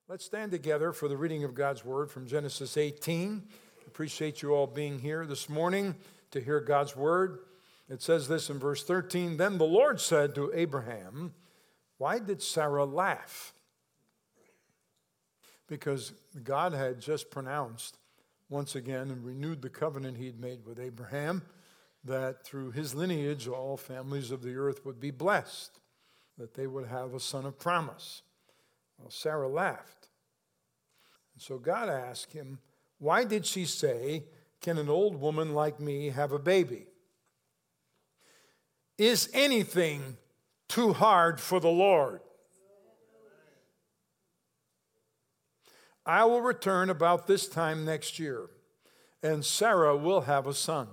Let's stand together for the reading of God's Word from Genesis 18. Appreciate you all being here this morning to hear God's Word. It says this in verse 13, "Then the Lord said to Abraham, 'Why did Sarah laugh?'" Because God had just pronounced once again and renewed the covenant he'd made with Abraham, that through his lineage all families of the earth would be blessed, that they would have a son of promise. Well, Sarah laughed. And so God asked him, "Why did she say, 'Can an old woman like me have a baby?' Is anything too hard for the Lord? I will return about this time next year, and Sarah will have a son."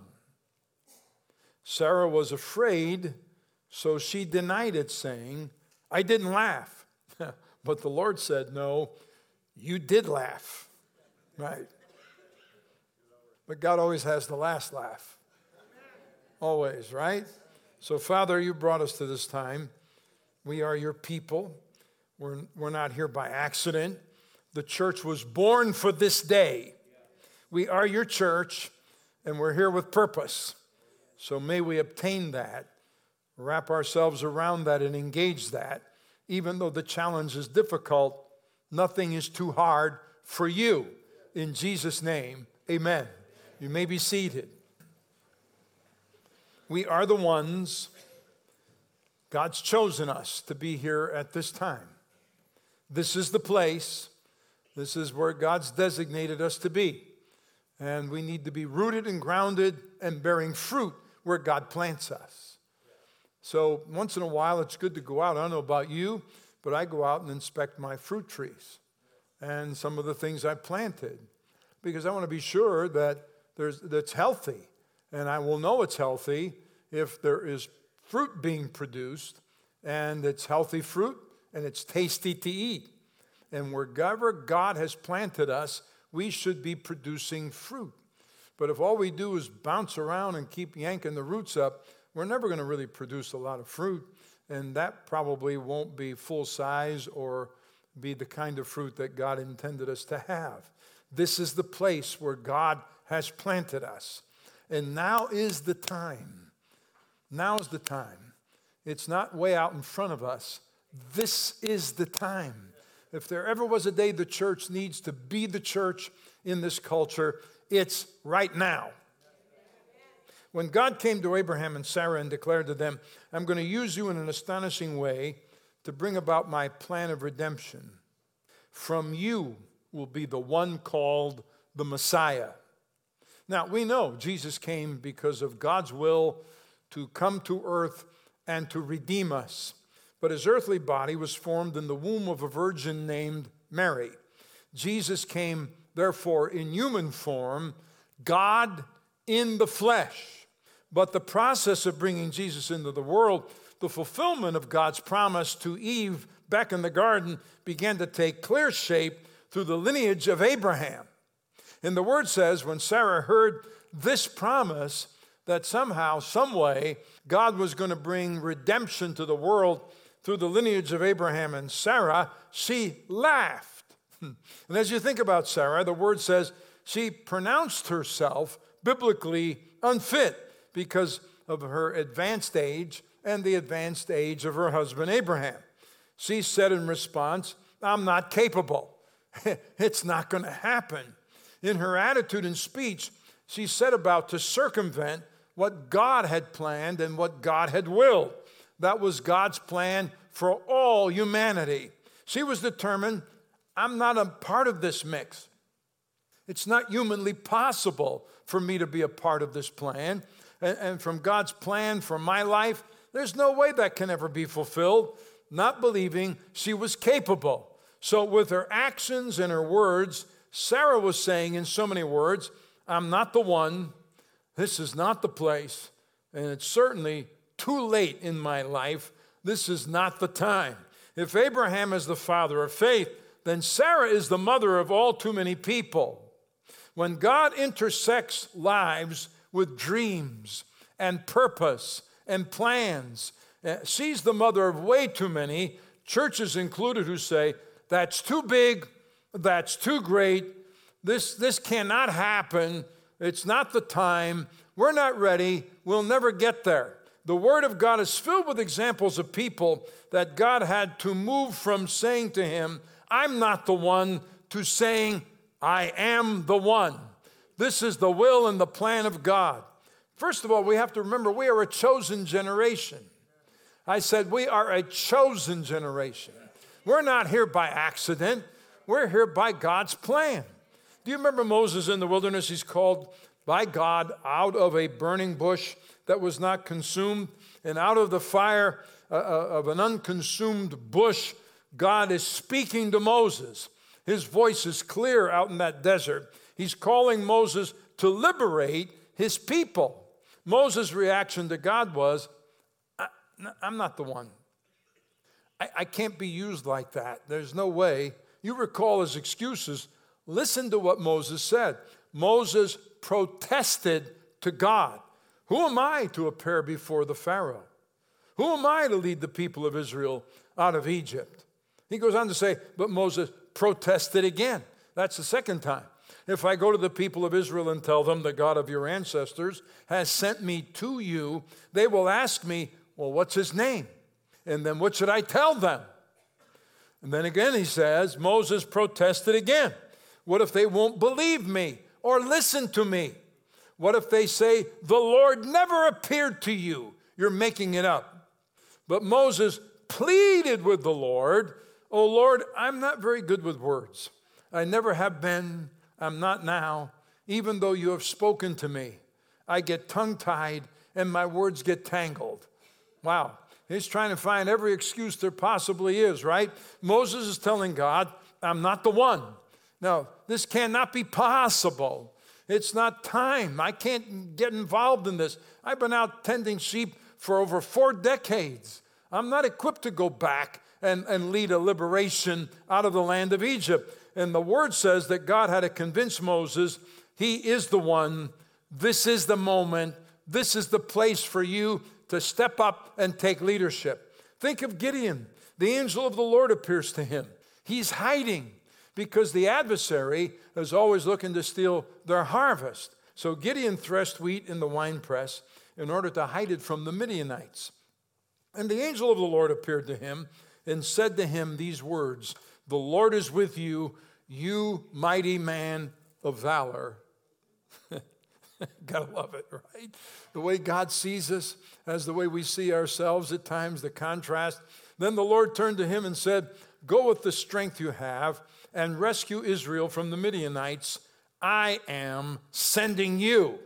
Sarah was afraid, so she denied it, saying, "I didn't laugh." But the Lord said, "No, you did laugh." Right. But God always has the last laugh. Always, right? So, Father, you brought us to this time. We are your people. We're not here by accident. The church was born for this day. We are your church, and we're here with purpose. So may we obtain that, wrap ourselves around that, and engage that. Even though the challenge is difficult, nothing is too hard for you. In Jesus' name, amen. You may be seated. We are the ones, God's chosen us to be here at this time. This is the place. This is where God's designated us to be. And we need to be rooted and grounded and bearing fruit where God plants us. So once in a while, it's good to go out. I don't know about you, but I go out and inspect my fruit trees and some of the things I planted, because I want to be sure that that's healthy. And I will know it's healthy if there is fruit being produced, and it's healthy fruit, and it's tasty to eat. And wherever God has planted us, we should be producing fruit. But if all we do is bounce around and keep yanking the roots up, we're never going to really produce a lot of fruit, and that probably won't be full size or be the kind of fruit that God intended us to have. This is the place where God has planted us. And now is the time. Now's the time. It's not way out in front of us. This is the time. If there ever was a day the church needs to be the church in this culture, it's right now. When God came to Abraham and Sarah and declared to them, "I'm going to use you in an astonishing way to bring about my plan of redemption. From you will be the one called the Messiah." Now, we know Jesus came because of God's will to come to earth and to redeem us. But his earthly body was formed in the womb of a virgin named Mary. Jesus came, therefore, in human form, God in the flesh. But the process of bringing Jesus into the world, the fulfillment of God's promise to Eve back in the garden, began to take clear shape through the lineage of Abraham. And the word says, when Sarah heard this promise, that somehow, some way, God was going to bring redemption to the world through the lineage of Abraham and Sarah, she laughed. And as you think about Sarah, the word says she pronounced herself biblically unfit because of her advanced age and the advanced age of her husband Abraham. She said in response, "I'm not capable. It's not going to happen." In her attitude and speech, she set about to circumvent what God had planned and what God had willed. That was God's plan for all humanity. She was determined, I'm not a part of this mix. It's not humanly possible for me to be a part of this plan. And from God's plan for my life, there's no way that can ever be fulfilled, not believing she was capable. So with her actions and her words, Sarah was saying in so many words, I'm not the one, this is not the place, and it's certainly too late in my life. This is not the time. If Abraham is the father of faith, then Sarah is the mother of all too many people. When God intersects lives with dreams and purpose and plans, she's the mother of way too many, churches included, who say, that's too big, That's too great. This cannot happen. It's not the time. We're not ready. We'll never get there. The Word of God is filled with examples of people that God had to move from saying to him, I'm not the one, to saying, I am the one. This is the will and the plan of God. First of all, we have to remember we are a chosen generation. I said we are a chosen generation. We're not here by accident. We're here by God's plan. Do you remember Moses in the wilderness? He's called by God out of a burning bush that was not consumed, and out of the fire of an unconsumed bush, God is speaking to Moses. His voice is clear out in that desert. He's calling Moses to liberate his people. Moses' reaction to God was, I'm not the one. I can't be used like that. There's no way. You recall his excuses. Listen to what Moses said. Moses protested to God. Who am I to appear before the Pharaoh? Who am I to lead the people of Israel out of Egypt? He goes on to say, but Moses protested again. That's the second time. If I go to the people of Israel and tell them the God of your ancestors has sent me to you, they will ask me, well, what's his name? And then what should I tell them? And then again he says, Moses protested again. What if they won't believe me or listen to me? What if they say, the Lord never appeared to you? You're making it up. But Moses pleaded with the Lord, oh Lord, I'm not very good with words. I never have been. I'm not now. Even though you have spoken to me, I get tongue-tied and my words get tangled. Wow. He's trying to find every excuse there possibly is, right? Moses is telling God, I'm not the one. No, this cannot be possible. It's not time. I can't get involved in this. I've been out tending sheep for over 4 decades. I'm not equipped to go back and lead a liberation out of the land of Egypt. And the word says that God had to convince Moses, he is the one, this is the moment, this is the place for you to step up and take leadership. Think of Gideon. The angel of the Lord appears to him. He's hiding because the adversary is always looking to steal their harvest. So Gideon threshed wheat in the winepress in order to hide it from the Midianites. And the angel of the Lord appeared to him and said to him these words, the Lord is with you, you mighty man of valor. Gotta love it, right? The way God sees us as the way we see ourselves at times, the contrast. Then the Lord turned to him and said, go with the strength you have and rescue Israel from the Midianites. I am sending you.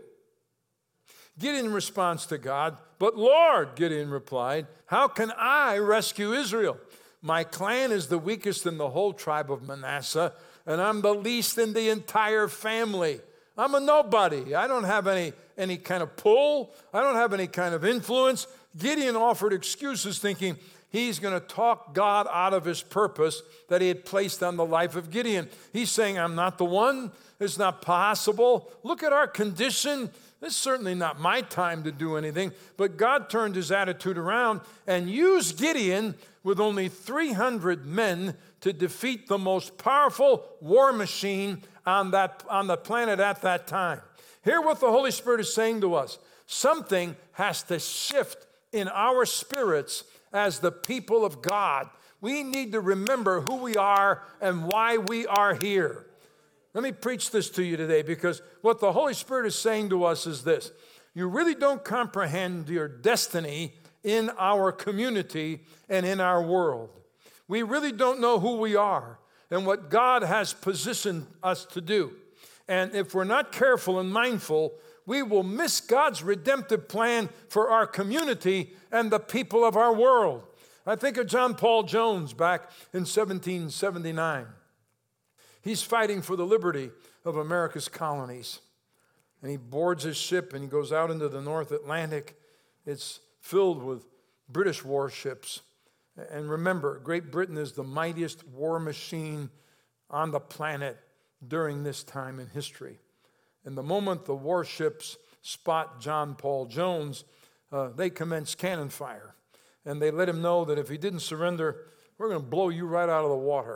Gideon responds to God, but Lord, Gideon replied, how can I rescue Israel? My clan is the weakest in the whole tribe of Manasseh, and I'm the least in the entire family. I'm a nobody. I don't have any kind of pull. I don't have any kind of influence. Gideon offered excuses thinking he's going to talk God out of his purpose that he had placed on the life of Gideon. He's saying, I'm not the one. It's not possible. Look at our condition. It's certainly not my time to do anything. But God turned his attitude around and used Gideon with only 300 men to defeat the most powerful war machine on the planet at that time. Hear what the Holy Spirit is saying to us. Something has to shift in our spirits as the people of God. We need to remember who we are and why we are here. Let me preach this to you today, because what the Holy Spirit is saying to us is this. You really don't comprehend your destiny in our community and in our world. We really don't know who we are and what God has positioned us to do. And if we're not careful and mindful, we will miss God's redemptive plan for our community and the people of our world. I think of John Paul Jones back in 1779. He's fighting for the liberty of America's colonies. And he boards his ship and he goes out into the North Atlantic. It's filled with British warships. And remember, Great Britain is the mightiest war machine on the planet during this time in history. And the moment the warships spot John Paul Jones, they commence cannon fire. And they let him know that if he didn't surrender, we're going to blow you right out of the water.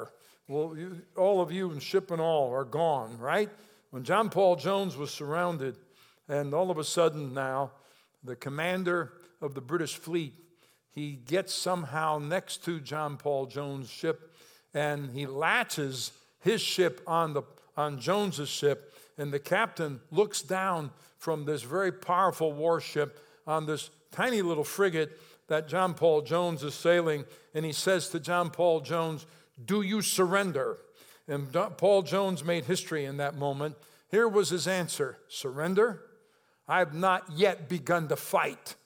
Well, all of you in ship and all are gone, right? When John Paul Jones was surrounded, and all of a sudden now, the commander of the British fleet, he gets somehow next to John Paul Jones' ship, and he latches his ship on Jones's ship, and the captain looks down from this very powerful warship on this tiny little frigate that John Paul Jones is sailing, and he says to John Paul Jones, "Do you surrender?" And Paul Jones made history in that moment. Here was his answer: "Surrender? I have not yet begun to fight."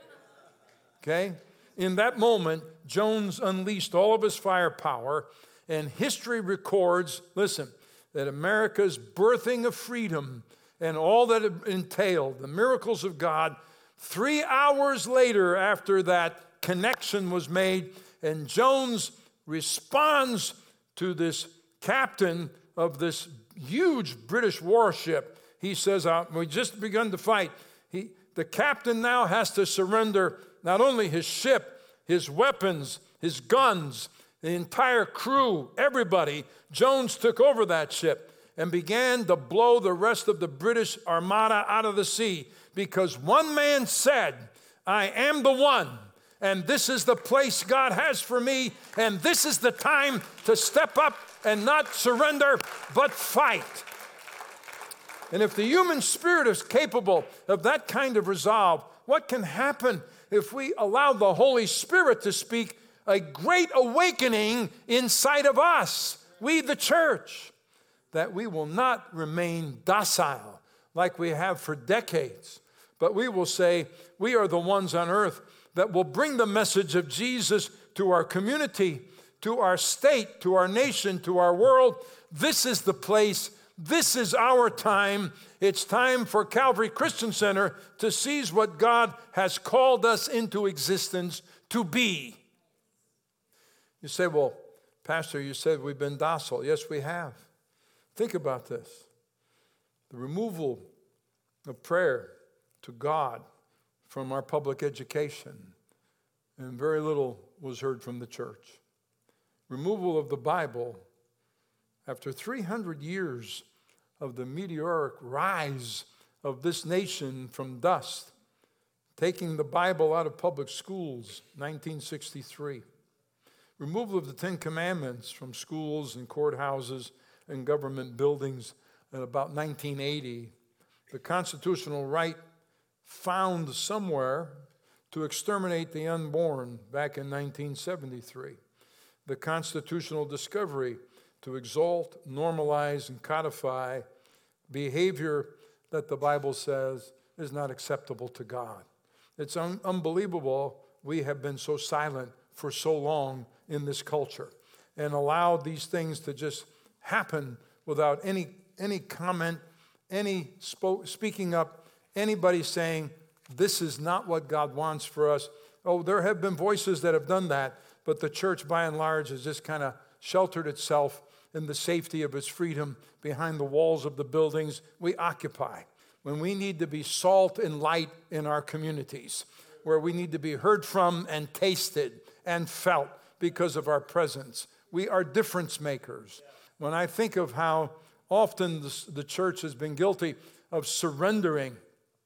Okay? In that moment, Jones unleashed all of his firepower, and history records, listen, that America's birthing of freedom and all that it entailed, the miracles of God, 3 hours later after that connection was made, and Jones responds to this captain of this huge British warship. He says, "We just begun to fight." The captain now has to surrender not only his ship, his weapons, his guns, the entire crew, everybody. Jones took over that ship and began to blow the rest of the British Armada out of the sea, because one man said, "I am the one, and this is the place God has for me, and this is the time to step up and not surrender, but fight." And if the human spirit is capable of that kind of resolve, what can happen if we allow the Holy Spirit to speak a great awakening inside of us, we the church, that we will not remain docile like we have for decades, but we will say, we are the ones on earth that will bring the message of Jesus to our community, to our state, to our nation, to our world. This is the place. This is our time. It's time for Calvary Christian Center to seize what God has called us into existence to be. You say, "Well, Pastor, you said we've been docile." Yes, we have. Think about this. The removal of prayer to God from our public education, and very little was heard from the church. Removal of the Bible after 300 years of the meteoric rise of this nation from dust, taking the Bible out of public schools, 1963. Removal of the Ten Commandments from schools and courthouses and government buildings at about 1980. The constitutional right found somewhere to exterminate the unborn back in 1973. The constitutional discovery to exalt, normalize, and codify behavior that the Bible says is not acceptable to God. It's unbelievable we have been so silent for so long in this culture and allowed these things to just happen without any comment, any speaking up, anybody saying, this is not what God wants for us. Oh, there have been voices that have done that, but the church by and large has just kind of sheltered itself in the safety of its freedom behind the walls of the buildings we occupy. When we need to be salt and light in our communities, where we need to be heard from and tasted and felt because of our presence. We are difference makers. When I think of how often the church has been guilty of surrendering,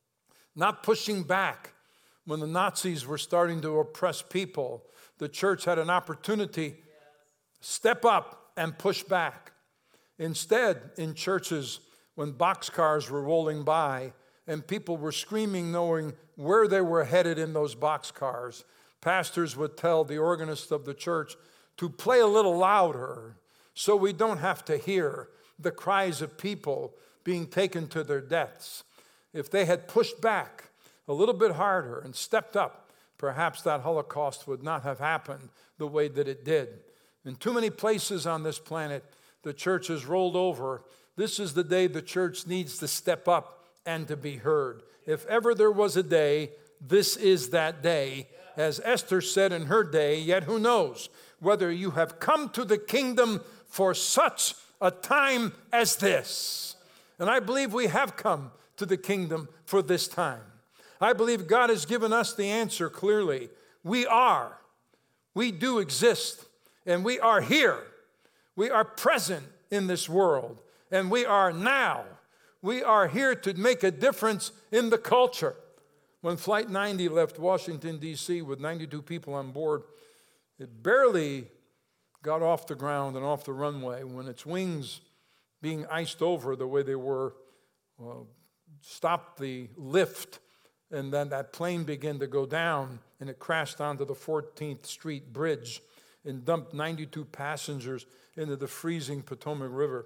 not pushing back. When the Nazis were starting to oppress people, the church had an opportunity to step up and push back. Instead, in churches, when boxcars were rolling by and people were screaming knowing where they were headed in those boxcars, pastors would tell the organist of the church to play a little louder so we don't have to hear the cries of people being taken to their deaths. If they had pushed back a little bit harder and stepped up, perhaps that Holocaust would not have happened the way that it did. In too many places on this planet, the church has rolled over. This is the day the church needs to step up and to be heard. If ever there was a day, this is that day. As Esther said in her day, yet who knows whether you have come to the kingdom for such a time as this. And I believe we have come to the kingdom for this time. I believe God has given us the answer clearly. We do exist, and we are here. We are present in this world, and we are now. We are here to make a difference in the culture. When Flight 90 left Washington, D.C. with 92 people on board, it barely got off the ground and off the runway when its wings, being iced over the way they were, stopped the lift, and then that plane began to go down, and it crashed onto the 14th Street Bridge and dumped 92 passengers into the freezing Potomac River.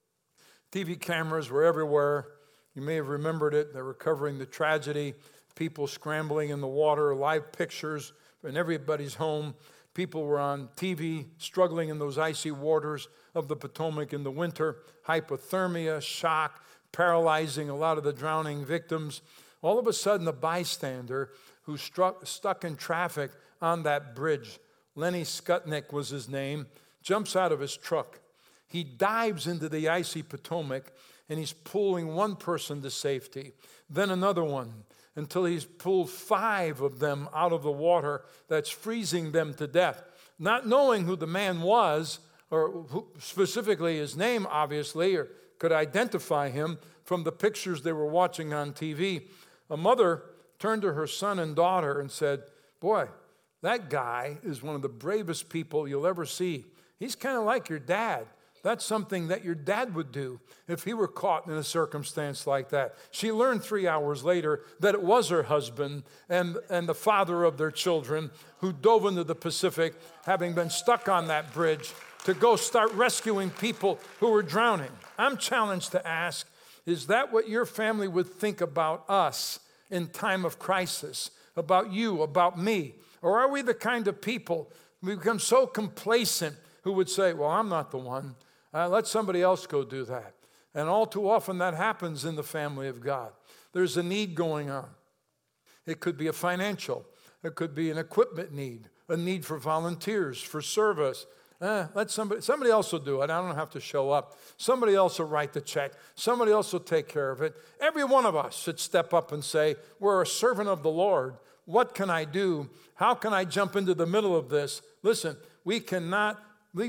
TV cameras were everywhere. You may have remembered it. They were covering the tragedy, people scrambling in the water, live pictures in everybody's home. People were on TV struggling in those icy waters of the Potomac in the winter, hypothermia, shock, paralyzing a lot of the drowning victims. All of a sudden, a bystander who stuck in traffic on that bridge, Lenny Skutnik was his name, jumps out of his truck. He dives into the icy Potomac, and he's pulling one person to safety, then another one, until he's pulled 5 of them out of the water that's freezing them to death. Not knowing who the man was, or who, specifically his name, obviously, or could identify him from the pictures they were watching on TV, a mother turned to her son and daughter and said, "Boy, that guy is one of the bravest people you'll ever see. He's kind of like your dad. That's something that your dad would do if he were caught in a circumstance like that." She learned 3 hours later that it was her husband and the father of their children who dove into the Pacific, having been stuck on that bridge, to go start rescuing people who were drowning. I'm challenged to ask, is that what your family would think about us in time of crisis, about you, about me? Or are we the kind of people we become so complacent who would say, "Well, I'm not the one. Let somebody else go do that." And all too often that happens in the family of God. There's a need going on. It could be a financial. It could be an equipment need, a need for volunteers, for service. Let somebody else will do it. I don't have to show up. Somebody else will write the check. Somebody else will take care of it. Every one of us should step up and say, "We're a servant of the Lord. What can I do? How can I jump into the middle of this?" Listen, we cannot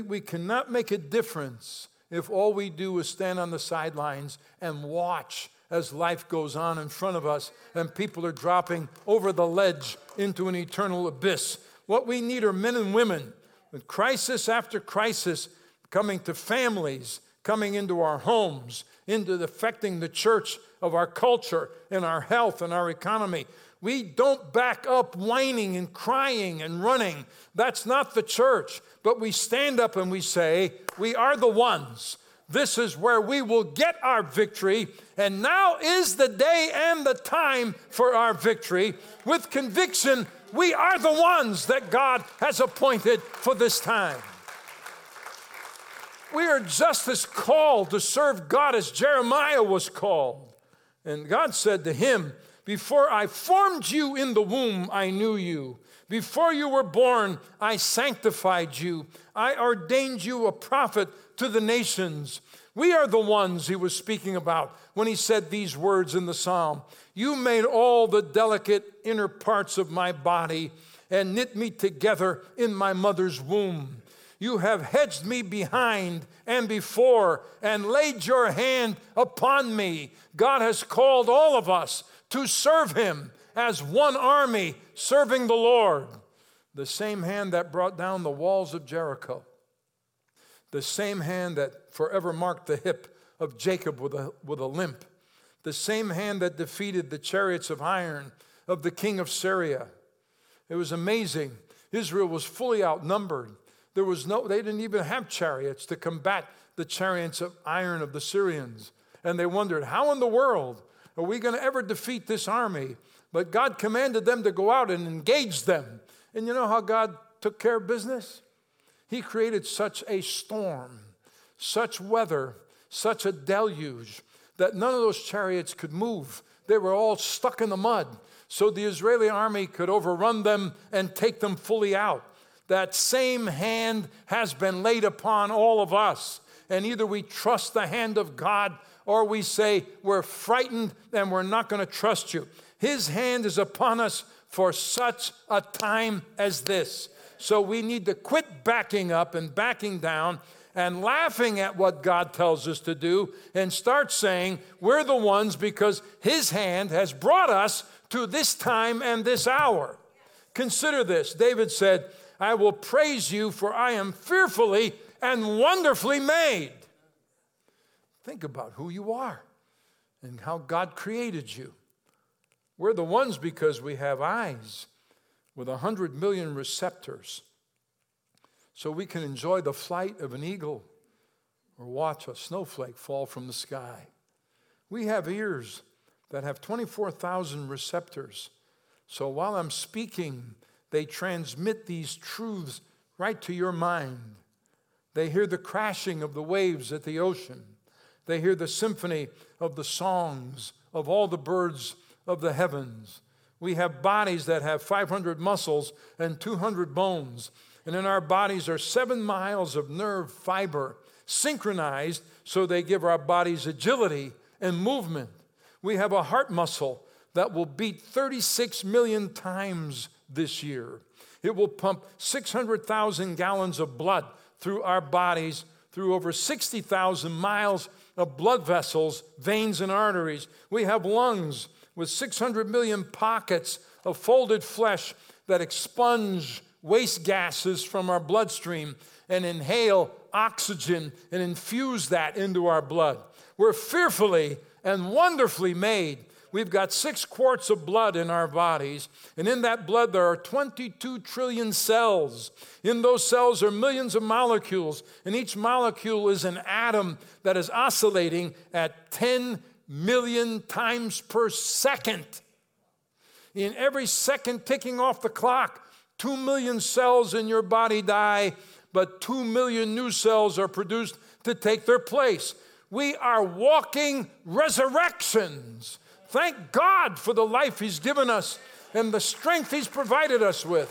make a difference if all we do is stand on the sidelines and watch as life goes on in front of us and people are dropping over the ledge into an eternal abyss. What we need are men and women with crisis after crisis coming to families, coming into our homes, into affecting the church of our culture and our health and our economy. We don't back up whining and crying and running. That's not the church. But we stand up and we say, we are the ones. This is where we will get our victory. And now is the day and the time for our victory. With conviction, we are the ones that God has appointed for this time. We are just as called to serve God as Jeremiah was called. And God said to him, "Before I formed you in the womb, I knew you. Before you were born, I sanctified you. I ordained you a prophet to the nations." We are the ones he was speaking about when he said these words in the psalm. "You made all the delicate inner parts of my body and knit me together in my mother's womb. You have hedged me behind and before and laid your hand upon me." God has called all of us to serve him as one army serving the Lord. The same hand that brought down the walls of Jericho. The same hand that forever marked the hip of Jacob with a limp. The same hand that defeated the chariots of iron of the king of Syria. It was amazing. Israel was fully outnumbered. They didn't even have chariots to combat the chariots of iron of the Syrians. And they wondered, how in the world are we going to ever defeat this army? But God commanded them to go out and engage them. And you know how God took care of business? He created such a storm, such weather, such a deluge, that none of those chariots could move. They were all stuck in the mud. So the Israeli army could overrun them and take them fully out. That same hand has been laid upon all of us. And either we trust the hand of God or we say we're frightened and we're not going to trust you. His hand is upon us for such a time as this. So we need to quit backing up and backing down and laughing at what God tells us to do and start saying we're the ones because his hand has brought us to this time and this hour. Consider this. David said, I will praise you, for I am fearfully and wonderfully made. Think about who you are and how God created you. We're the ones because we have eyes with 100 million receptors, so we can enjoy the flight of an eagle or watch a snowflake fall from the sky. We have ears that have 24,000 receptors, so while I'm speaking, they transmit these truths right to your mind. They hear the crashing of the waves at the ocean. They hear the symphony of the songs of all the birds of the heavens. We have bodies that have 500 muscles and 200 bones. And in our bodies are 7 miles of nerve fiber synchronized so they give our bodies agility and movement. We have a heart muscle that will beat 36 million times this year. It will pump 600,000 gallons of blood through our bodies, through over 60,000 miles of blood vessels, veins, and arteries. We have lungs with 600 million pockets of folded flesh that expunge waste gases from our bloodstream and inhale oxygen and infuse that into our blood. We're fearfully and wonderfully made. We've got 6 quarts of blood in our bodies, and in that blood there are 22 trillion cells. In those cells are millions of molecules, and each molecule is an atom that is oscillating at 10 million times per second. In every second ticking off the clock, 2 million cells in your body die, but 2 million new cells are produced to take their place. We are walking resurrections. Thank God for the life he's given us and the strength he's provided us with.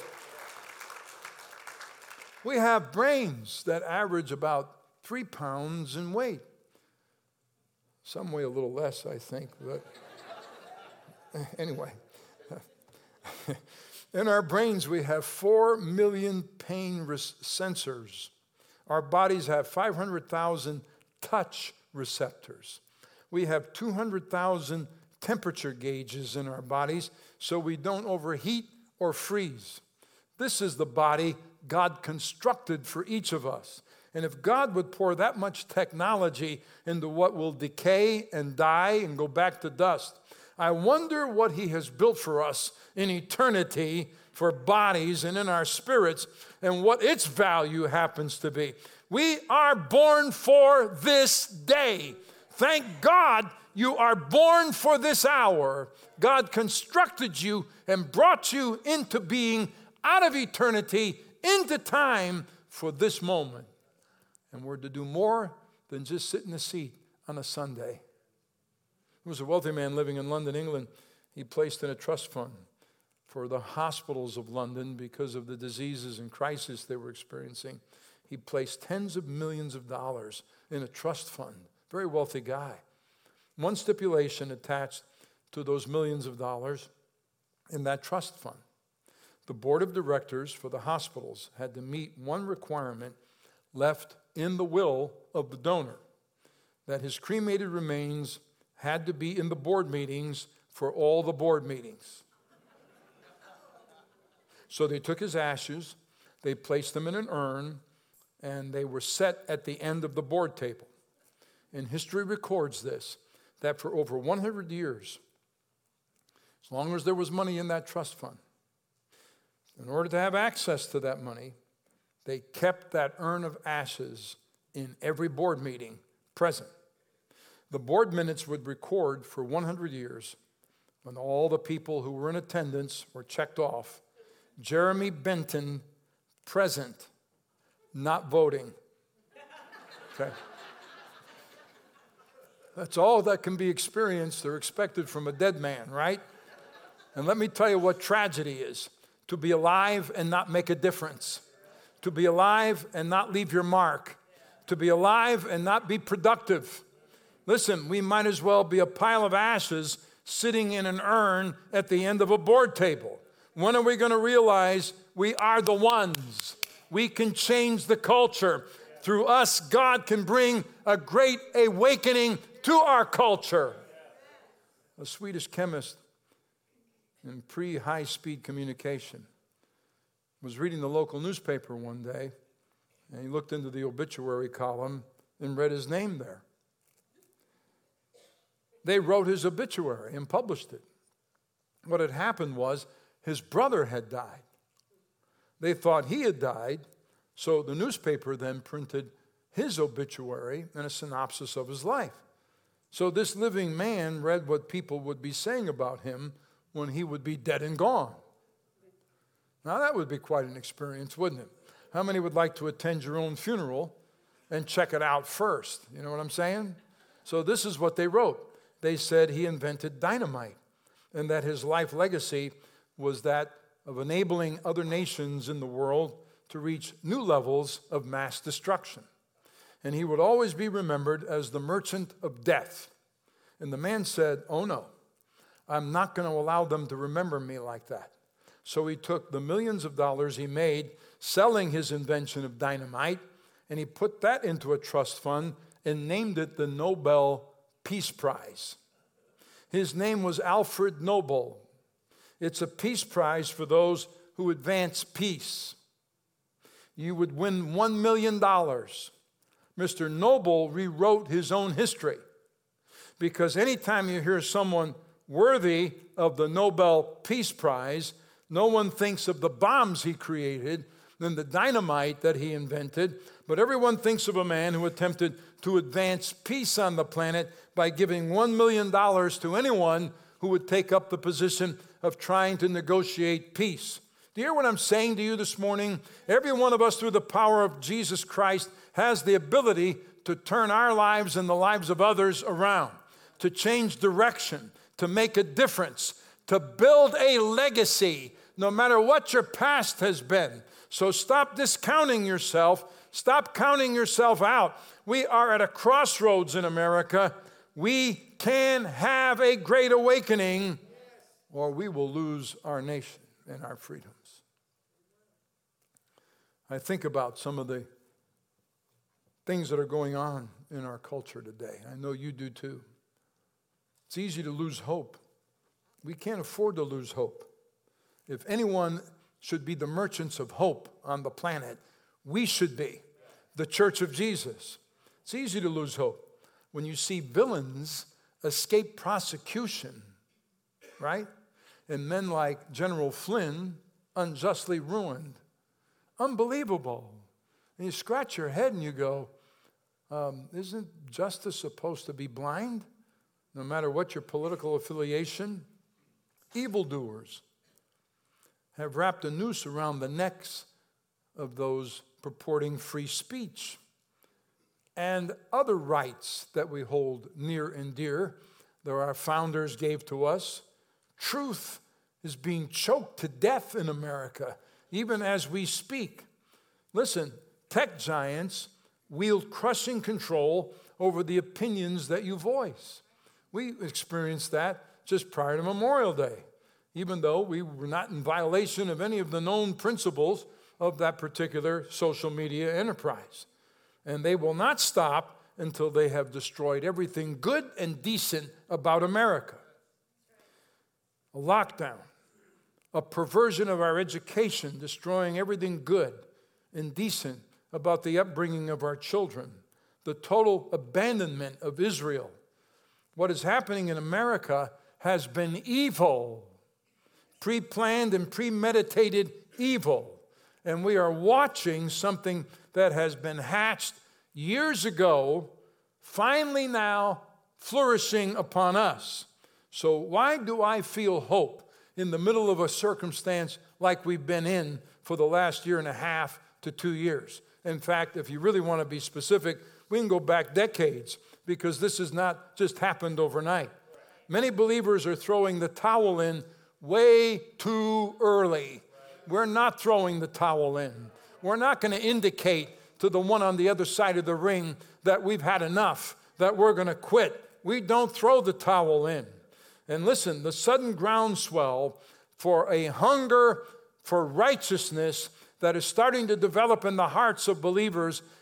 We have brains that average about 3 pounds in weight. Some weigh a little less, I think, but anyway. In our brains, we have 4 million pain sensors. Our bodies have 500,000 touch receptors. We have 200,000 temperature gauges in our bodies so we don't overheat or freeze. This is the body God constructed for each of us. And if God would pour that much technology into what will decay and die and go back to dust, I wonder what he has built for us in eternity for bodies and in our spirits and what its value happens to be. We are born for this day. Thank God you are born for this hour. God constructed you and brought you into being out of eternity into time for this moment. And we're to do more than just sit in a seat on a Sunday. There was a wealthy man living in London, England. He placed in a trust fund for the hospitals of London because of the diseases and crisis they were experiencing. He placed tens of millions of dollars in a trust fund. Very wealthy guy. One stipulation attached to those millions of dollars in that trust fund. The board of directors for the hospitals had to meet one requirement left in the will of the donor, that his cremated remains had to be in the board meetings for all the board meetings. So they took his ashes, they placed them in an urn, and they were set at the end of the board table. And history records this, that for over 100 years, as long as there was money in that trust fund, in order to have access to that money, they kept that urn of ashes in every board meeting present. The board minutes would record for 100 years, when all the people who were in attendance were checked off, Jeremy Benton present, not voting. Okay. That's all that can be experienced or expected from a dead man, right? And let me tell you what tragedy is. To be alive and not make a difference. To be alive and not leave your mark. To be alive and not be productive. Listen, we might as well be a pile of ashes sitting in an urn at the end of a board table. When are we going to realize we are the ones? We can change the culture through us, God can bring a great awakening to our culture. A Swedish chemist in pre-high-speed communication was reading the local newspaper one day, and he looked into the obituary column and read his name there. They wrote his obituary and published it. What had happened was his brother had died. They thought he had died, so the newspaper then printed his obituary and a synopsis of his life. So this living man read what people would be saying about him when he would be dead and gone. Now that would be quite an experience, wouldn't it? How many would like to attend your own funeral and check it out first? You know what I'm saying? So this is what they wrote. They said he invented dynamite and that his life legacy was that of enabling other nations in the world to reach new levels of mass destruction. And he would always be remembered as the merchant of death. And the man said, "Oh no, I'm not going to allow them to remember me like that." So he took the millions of dollars he made selling his invention of dynamite, and he put that into a trust fund and named it the Nobel Peace Prize. His name was Alfred Nobel. It's a peace prize for those who advance peace. You would win $1 million. Mr. Nobel rewrote his own history, because anytime you hear someone worthy of the Nobel Peace Prize, no one thinks of the bombs he created and the dynamite that he invented, but everyone thinks of a man who attempted to advance peace on the planet by giving $1 million to anyone who would take up the position of trying to negotiate peace. Do you hear what I'm saying to you this morning? Every one of us, through the power of Jesus Christ, has the ability to turn our lives and the lives of others around, to change direction, to make a difference, to build a legacy, no matter what your past has been. So stop discounting yourself. Stop counting yourself out. We are at a crossroads in America. We can have a great awakening, or we will lose our nation and our freedoms. I think about some of the things that are going on in our culture today. I know you do too. It's easy to lose hope. We can't afford to lose hope. If anyone should be the merchants of hope on the planet, we should be, the Church of Jesus. It's easy to lose hope when you see villains escape prosecution, right? And men like General Flynn unjustly ruined. Unbelievable. And you scratch your head and you go, isn't justice supposed to be blind? No matter what your political affiliation? Evildoers have wrapped a noose around the necks of those purporting free speech and other rights that we hold near and dear that our founders gave to us. Truth is being choked to death in America, even as we speak. Listen, tech giants wield crushing control over the opinions that you voice. We experienced that just prior to Memorial Day, even though we were not in violation of any of the known principles of that particular social media enterprise. And they will not stop until they have destroyed everything good and decent about America. A lockdown, a perversion of our education, destroying everything good and decent about the upbringing of our children, the total abandonment of Israel. What is happening in America has been evil, pre-planned and premeditated evil. And we are watching something that has been hatched years ago, finally now flourishing upon us. So why do I feel hope in the middle of a circumstance like we've been in for the last 1.5 to 2 years? In fact, if you really want to be specific, we can go back decades, because this has not just happened overnight. Many believers are throwing the towel in way too early. We're not throwing the towel in. We're not going to indicate to the one on the other side of the ring that we've had enough, that we're going to quit. We don't throw the towel in. And listen, the sudden groundswell for a hunger for righteousness that is starting to develop in the hearts of believers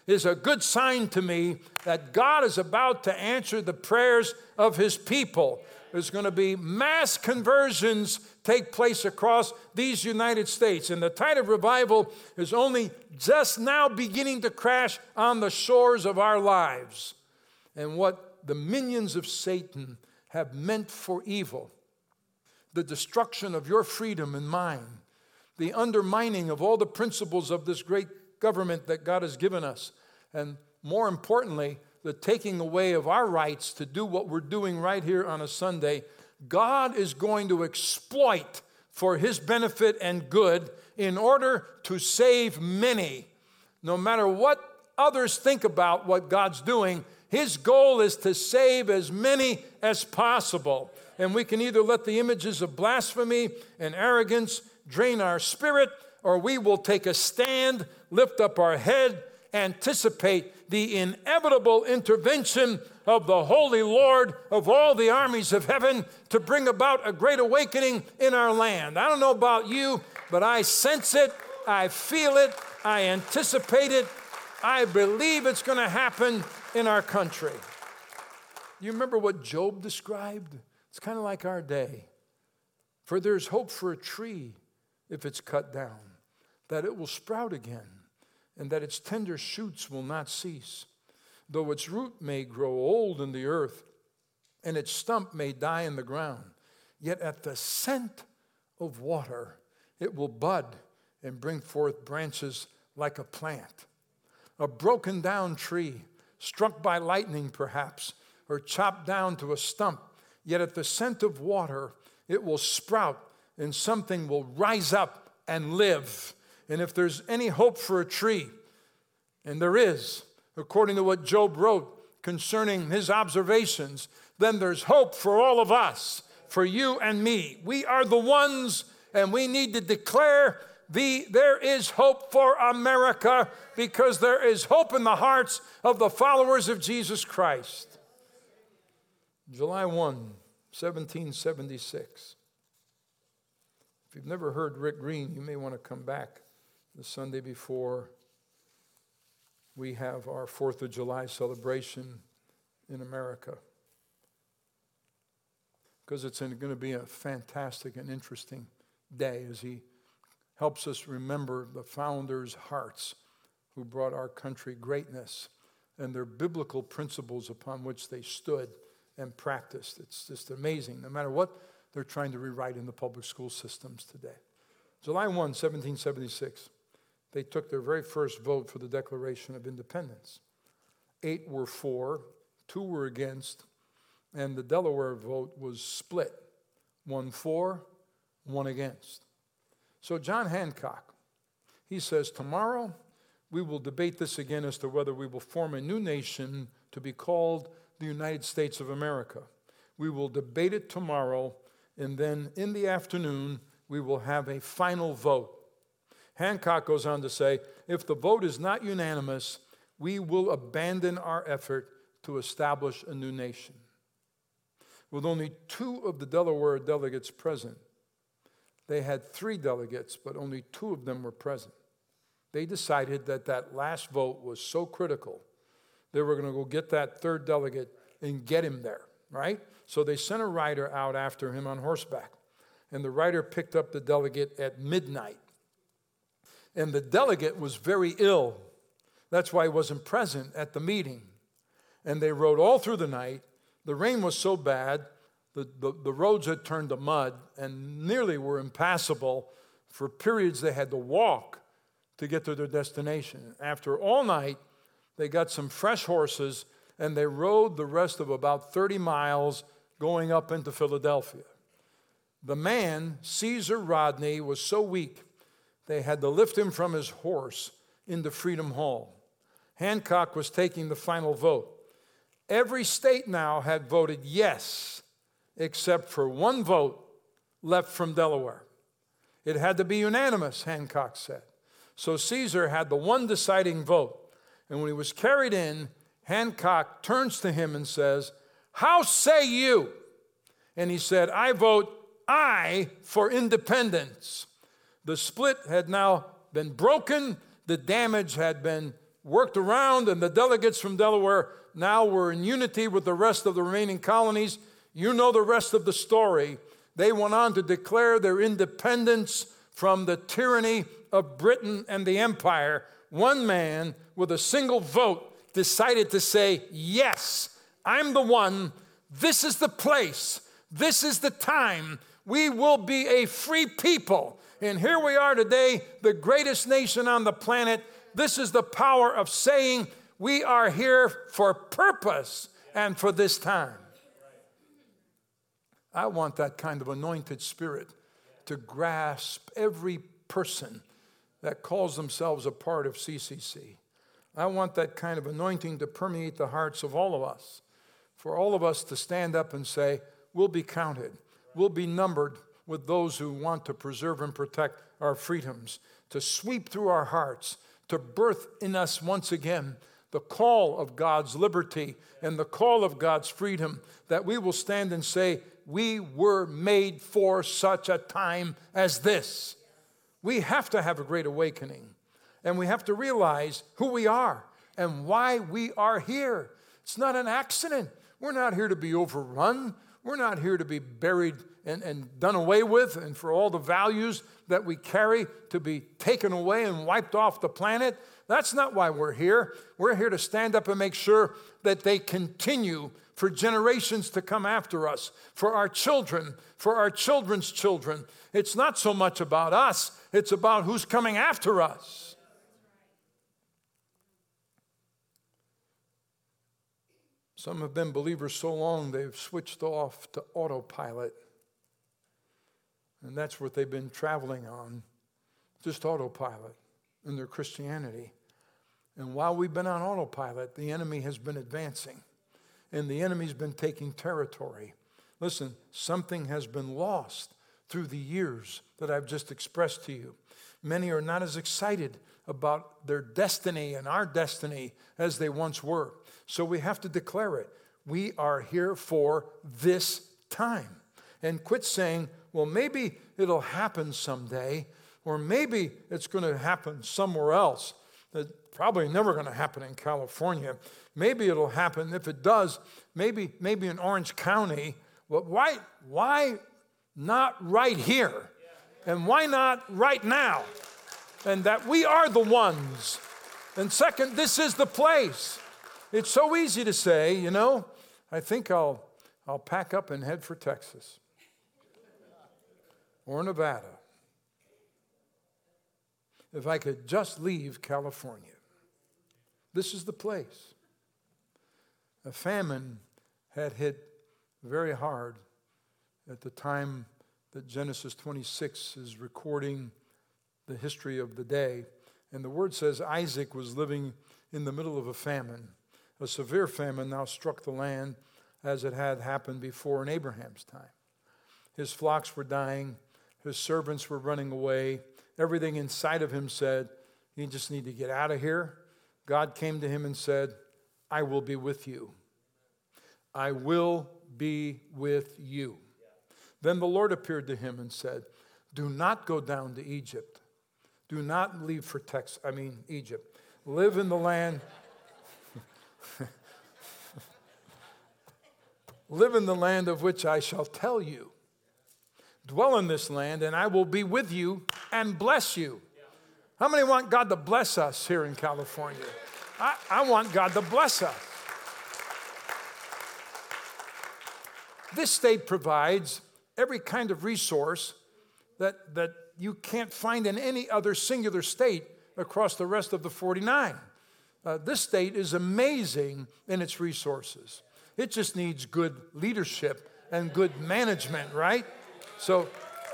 is a good sign to me that God is about to answer the prayers of his people. There's going to be mass conversions take place across these United States. And the tide of revival is only just now beginning to crash on the shores of our lives. And what the minions of Satan have meant for evil, the destruction of your freedom and mine, the undermining of all the principles of this great government that God has given us, and more importantly, the taking away of our rights to do what we're doing right here on a Sunday, God is going to exploit for his benefit and good in order to save many. No matter what others think about what God's doing, his goal is to save as many as possible. And we can either let the images of blasphemy and arrogance drain our spirit, or we will take a stand, lift up our head, anticipate the inevitable intervention of the Holy Lord of all the armies of heaven to bring about a great awakening in our land. I don't know about you, but I sense it, I feel it, I anticipate it, I believe it's going to happen in our country. You remember what Job described? It's kind of like our day. For there's hope for a tree if it's cut down, that it will sprout again, and that its tender shoots will not cease. Though its root may grow old in the earth, and its stump may die in the ground, yet at the scent of water it will bud and bring forth branches like a plant. A broken down tree, struck by lightning perhaps, or chopped down to a stump, yet at the scent of water it will sprout, and something will rise up and live. And if there's any hope for a tree, and there is, according to what Job wrote concerning his observations, then there's hope for all of us, for you and me. We are the ones, and we need to declare there is hope for America, because there is hope in the hearts of the followers of Jesus Christ. July 1, 1776. If you've never heard Rick Green, you may want to come back the Sunday before we have our 4th of July celebration in America, because it's going to be a fantastic and interesting day as he helps us remember the founders' hearts who brought our country greatness and their biblical principles upon which they stood and practiced. It's just amazing, no matter what they're trying to rewrite in the public school systems today. July 1, 1776, they took their very first vote for the Declaration of Independence. 8 were for, 2 were against, and the Delaware vote was split. 1 for, 1 against. So John Hancock, he says, tomorrow we will debate this again as to whether we will form a new nation to be called the United States of America. We will debate it tomorrow, and then in the afternoon we will have a final vote. Hancock goes on to say, if the vote is not unanimous, we will abandon our effort to establish a new nation. With only 2 of the Delaware delegates present, they had 3 delegates, but only 2 of them were present. They decided that that last vote was so critical, they were going to go get that 3rd delegate and get him there, right? So they sent a rider out after him on horseback, and the rider picked up the delegate at midnight. And the delegate was very ill. That's why he wasn't present at the meeting. And they rode all through the night. The rain was so bad, the roads had turned to mud and nearly were impassable. For periods, they had to walk to get to their destination. After all night, they got some fresh horses, and they rode the rest of about 30 miles going up into Philadelphia. The man, Caesar Rodney, was so weak, they had to lift him from his horse into Freedom Hall. Hancock was taking the final vote. Every state now had voted yes, except for 1 vote left from Delaware. It had to be unanimous, Hancock said. So Caesar had the one deciding vote. And when he was carried in, Hancock turns to him and says, "How say you?" And he said, "I vote aye for independence." The split had now been broken. The damage had been worked around, and the delegates from Delaware now were in unity with the rest of the remaining colonies. You know the rest of the story. They went on to declare their independence from the tyranny of Britain and the empire. One man with a single vote decided to say, yes, I'm the one. This is the place. This is the time. We will be a free people. And here we are today, the greatest nation on the planet. This is the power of saying we are here for purpose and for this time. I want that kind of anointed spirit to grasp every person that calls themselves a part of CCC. I want that kind of anointing to permeate the hearts of all of us, for all of us to stand up and say, we'll be counted, we'll be numbered with those who want to preserve and protect our freedoms, to sweep through our hearts, to birth in us once again the call of God's liberty and the call of God's freedom, that we will stand and say, we were made for such a time as this. We have to have a great awakening, and we have to realize who we are and why we are here. It's not an accident. We're not here to be overrun. We're not here to be buried and done away with, and for all the values that we carry to be taken away and wiped off the planet. That's not why we're here. We're here to stand up and make sure that they continue for generations to come after us, for our children, for our children's children. It's not so much about us, it's about who's coming after us. Some have been believers so long they've switched off to autopilot. And that's what they've been traveling on, just autopilot in their Christianity. And while we've been on autopilot, the enemy has been advancing. And the enemy's been taking territory. Listen, something has been lost through the years that I've just expressed to you. Many are not as excited about their destiny and our destiny as they once were. So we have to declare it. We are here for this time. And quit saying, well, maybe it'll happen someday, or maybe it's going to happen somewhere else. It's probably never going to happen in California. Maybe it'll happen. If it does, maybe in Orange County. Well, why not right here? And why not right now? And that we are the ones. And second, this is the place. It's so easy to say, you know, I think I'll pack up and head for Texas or Nevada if I could just leave California. This is the place. A famine had hit very hard at the time that Genesis 26 is recording the history of the day. And the word says Isaac was living in the middle of a famine. A severe famine now struck the land as it had happened before in Abraham's time. His flocks were dying. His servants were running away. Everything inside of him said, you just need to get out of here. God came to him and said, I will be with you. I will be with you. Then the Lord appeared to him and said, do not go down to Egypt. Do not leave for Egypt. Live in the land. Live in the land of which I shall tell you. Dwell in this land, and I will be with you and bless you. How many want God to bless us here in California? I want God to bless us. This state provides every kind of resource that you can't find in any other singular state across the rest of the 49. This state is amazing in its resources. It just needs good leadership and good management, right? So,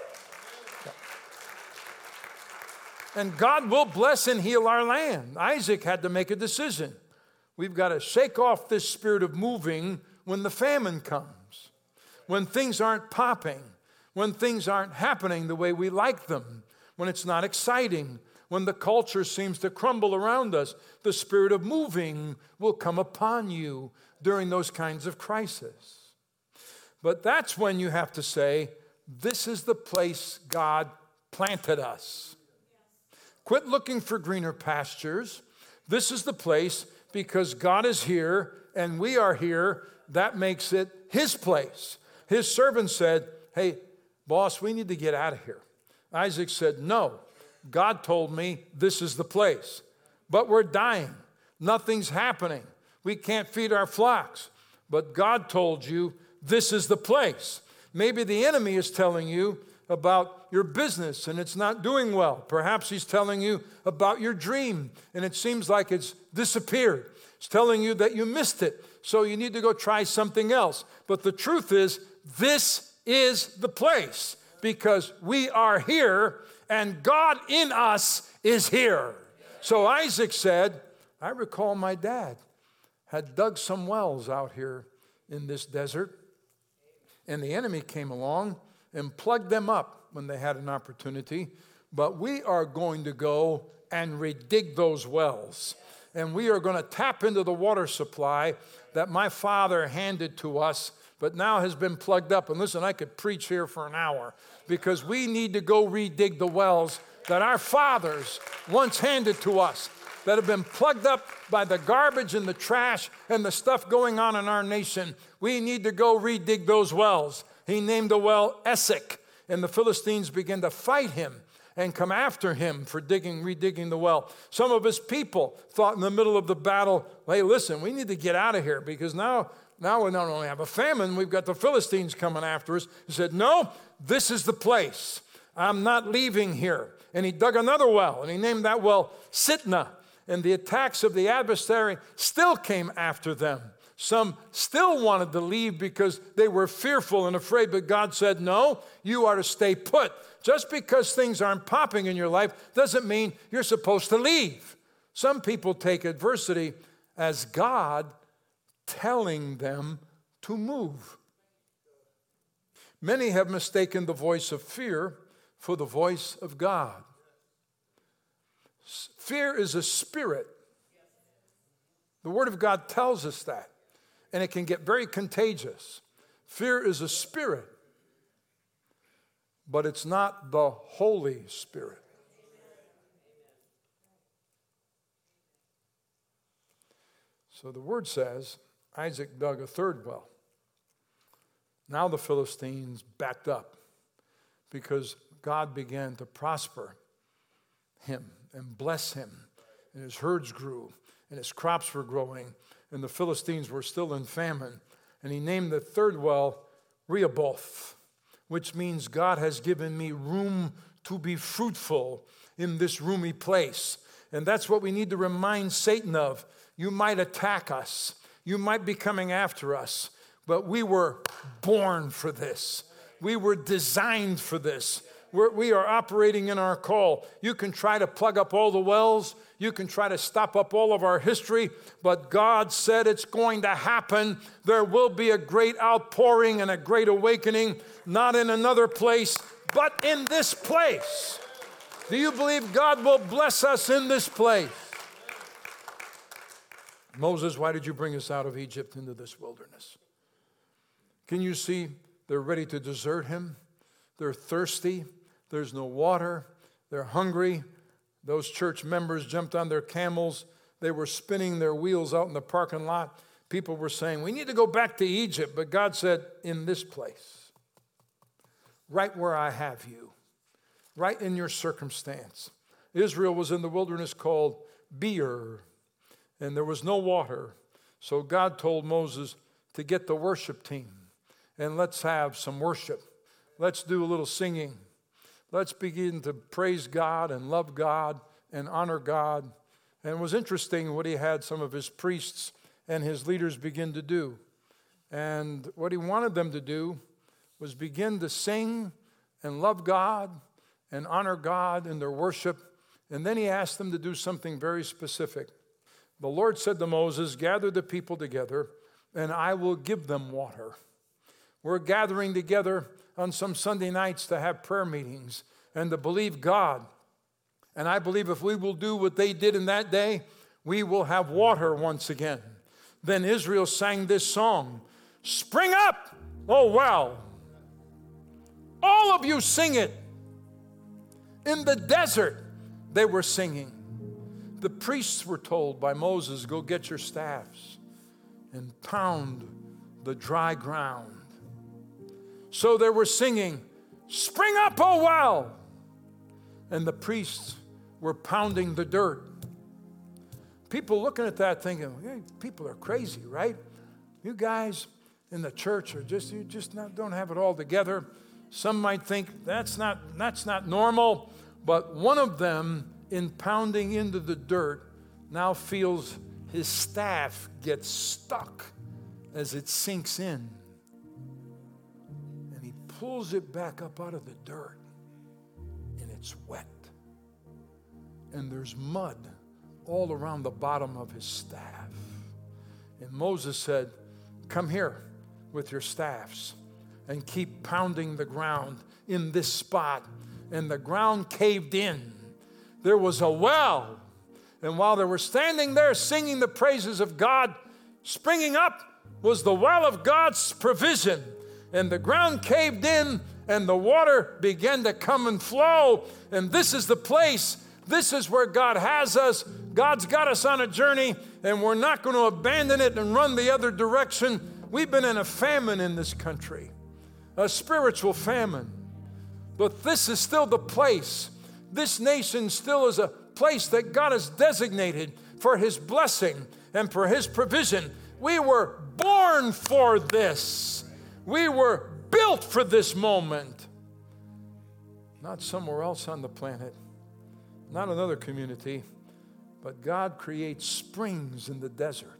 and God will bless and heal our land. Isaac had to make a decision. We've got to shake off this spirit of moving when the famine comes, when things aren't popping, when things aren't happening the way we like them, when it's not exciting, when the culture seems to crumble around us. The spirit of moving will come upon you during those kinds of crises. But that's when you have to say, this is the place God planted us. Quit looking for greener pastures. This is the place because God is here and we are here. That makes it his place. His servant said, hey, boss, we need to get out of here. Isaac said, no, God told me this is the place, but we're dying. Nothing's happening. We can't feed our flocks, but God told you this is the place. Maybe the enemy is telling you about your business and it's not doing well. Perhaps he's telling you about your dream and it seems like it's disappeared. He's telling you that you missed it, so you need to go try something else. But the truth is, this is the place because we are here and God in us is here. So Isaac said, I recall my dad had dug some wells out here in this desert, and the enemy came along and plugged them up when they had an opportunity. But we are going to go and redig those wells, and we are going to tap into the water supply that my father handed to us, but now has been plugged up. And listen, I could preach here for an hour because we need to go redig the wells that our fathers once handed to us, that have been plugged up by the garbage and the trash and the stuff going on in our nation. We need to go redig those wells. He named the well Essek, and the Philistines began to fight him and come after him for redigging the well. Some of his people thought in the middle of the battle, hey, listen, we need to get out of here because now we not only have a famine, we've got the Philistines coming after us. He said, no, this is the place. I'm not leaving here. And he dug another well, and he named that well Sitnah. And the attacks of the adversary still came after them. Some still wanted to leave because they were fearful and afraid, but God said, no, you are to stay put. Just because things aren't popping in your life doesn't mean you're supposed to leave. Some people take adversity as God telling them to move. Many have mistaken the voice of fear for the voice of God. Fear is a spirit. The Word of God tells us that, and it can get very contagious. Fear is a spirit, but it's not the Holy Spirit. So the Word says Isaac dug a third well. Now the Philistines backed up because God began to prosper him and bless him, and his herds grew, and his crops were growing, and the Philistines were still in famine. And he named the third well Rehoboth, which means God has given me room to be fruitful in this roomy place. And that's what we need to remind Satan of. You might attack us. You might be coming after us, but we were born for this. We were designed for this. We are operating in our call. You can try to plug up all the wells. You can try to stop up all of our history, but God said it's going to happen. There will be a great outpouring and a great awakening, not in another place, but in this place. Do you believe God will bless us in this place? Moses, why did you bring us out of Egypt into this wilderness? Can you see they're ready to desert him? They're thirsty. There's no water. They're hungry. Those church members jumped on their camels. They were spinning their wheels out in the parking lot. People were saying, we need to go back to Egypt. But God said, in this place, right where I have you, right in your circumstance. Israel was in the wilderness called Beer, and there was no water. So God told Moses to get the worship team, and let's have some worship. Let's do a little singing. Let's begin to praise God and love God and honor God. And it was interesting what he had some of his priests and his leaders begin to do. And what he wanted them to do was begin to sing and love God and honor God in their worship. And then he asked them to do something very specific. The Lord said to Moses, gather the people together, and I will give them water. We're gathering together on some Sunday nights to have prayer meetings and to believe God. And I believe if we will do what they did in that day, we will have water once again. Then Israel sang this song, Spring Up, O well. All of you sing it. In the desert, they were singing. The priests were told by Moses, go get your staffs and pound the dry ground. So they were singing, spring up, O well. And the priests were pounding the dirt. People looking at that thinking, hey, people are crazy, right? You guys in the church are don't have it all together. Some might think that's not normal. But one of them, in pounding into the dirt, now feels his staff get stuck as it sinks in. And he pulls it back up out of the dirt, and it's wet. And there's mud all around the bottom of his staff. And Moses said, come here with your staffs and keep pounding the ground in this spot. And the ground caved in. There was a well. And while they were standing there singing the praises of God, springing up was the well of God's provision. And the ground caved in, and the water began to come and flow. And this is the place. This is where God has us. God's got us on a journey, and we're not going to abandon it and run the other direction. We've been in a famine in this country, a spiritual famine. But this is still the place. This nation still is a place that God has designated for His blessing and for His provision. We were born for this. We were built for this moment. Not somewhere else on the planet, not another community, but God creates springs in the desert.